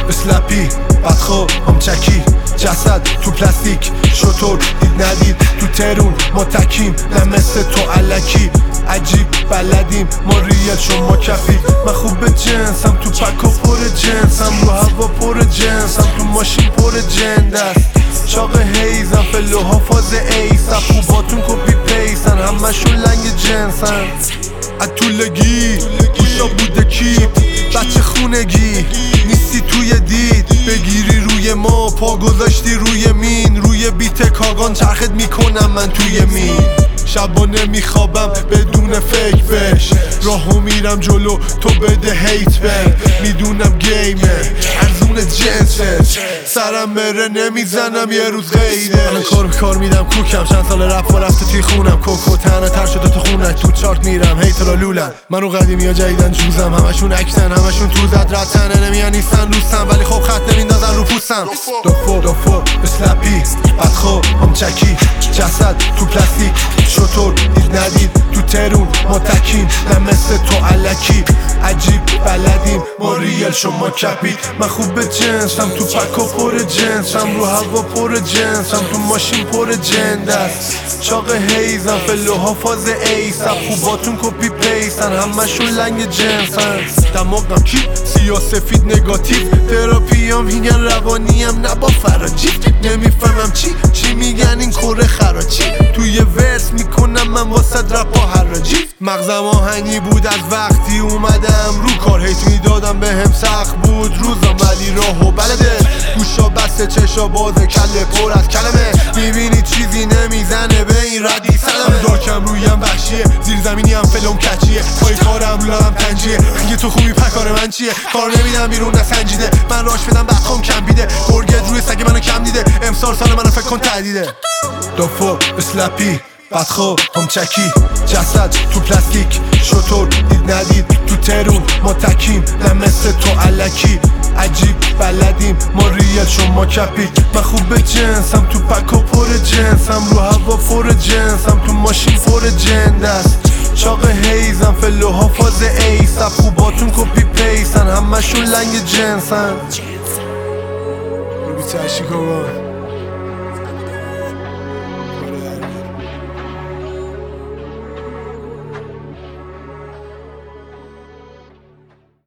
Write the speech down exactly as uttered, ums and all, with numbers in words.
اسلپی بدخو همچکی جسد تو پلاستیک شطور دید ندید تو ترون ما تکیم نه مثل تو علکی عجیب بلدیم ما ریل شما کفی من خوب به جنسم تو پکا پر جنسم رو هوا پر جنسم تو ماشین پر جند است چاق هیزم فلوها فاز ایسم خوباتون کپی پیسن همشون لنگ جنسن از طولگی گوشا بوده کیپ بچه خونگی نیستی توی دید بگیری روی ما پا گذاشتی روی مین روی بیت کاغان چرخت میکنم من توی مین شبانه میخوابم بدون فکر بش راهو میرم جلو تو بده هیت بر میدونم گیمه ارزون جنسش سرم بره نمیزنم یه روز غیره من کار کار میدم کوکم چند سال رپ و رفته توی خونم کوکو تنه تر شده تو خونک تو چارت میرم هیترا لولن منو قدیمی ها جدیدن جوزم همشون اکتن همشون تو زد رتنه نمیان نیستن دوستم ولی خب خط نمیندازن رو پوستم دوفو دوفو اسلپی بدخو همچکی جسد تو پلاستیک شطور دید ندید تو ترون ما تکیم نه مثل تو علکی عجیب بلدیم ما ریل شما کپید من خوب به جنسم تو پکا پر جنسم رو هوا پر جنسم تو ماشین پر جند است چاق هیزم فلوها فاز ایسم خوباتون کپی پیسن همشون لنگ جنسن دماغم کی سیاه سفید نگاتیو تراپیام میگن روانیم نه با فراجی نمیفهمم چی چی میگن این کره خراجی توی ورس میکنم من واسه رپا حراجی مغزم آهنی بود از وقتی اومدم رو کار هیت میدادم به هم سخت بود روزم ولی راهو بلده گوشا بسته چشا بازه کله پر از کلمه میبینی چیزی نمیزنه به این ردی سلمه دارکم رویم وحشیه زیر زمینی هم فلوم کچیه پای کارم لام تنجیه اگه تو خوبی پکار من چیه کار نمیدم بیرون نسنجیده من راش بدم بخوام کم بیده گرگت روی سگ منو کم دیده امسال سال منو فکر کن تهدیده دوفو اسلپی بدخو همچکی جسد تو پلاستیک شطور دید ندید تو ترون ما تکیم نه مثل تو علکی عجیب بلدیم ما ریل شما کپید من خوب به جنسم تو پکا پر جنسم رو هوا پر جنسم تو ماشین پر جند است چاق هیزم فلوها فاز ایسم خوباتون کپی پیسن همشون لنگ جنسن رو بیتر شیکاگو